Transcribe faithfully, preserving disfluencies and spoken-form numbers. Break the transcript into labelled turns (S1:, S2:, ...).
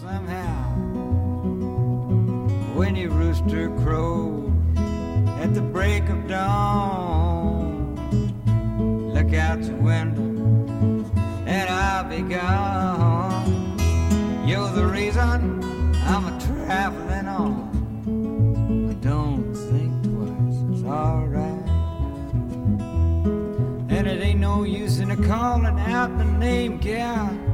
S1: somehow. When your rooster crows at the break of dawn, look out your window and I'll be gone. You're the reason I'm a traveling on. But don't think twice, it's alright. And it ain't no use in a calling out the name, gal.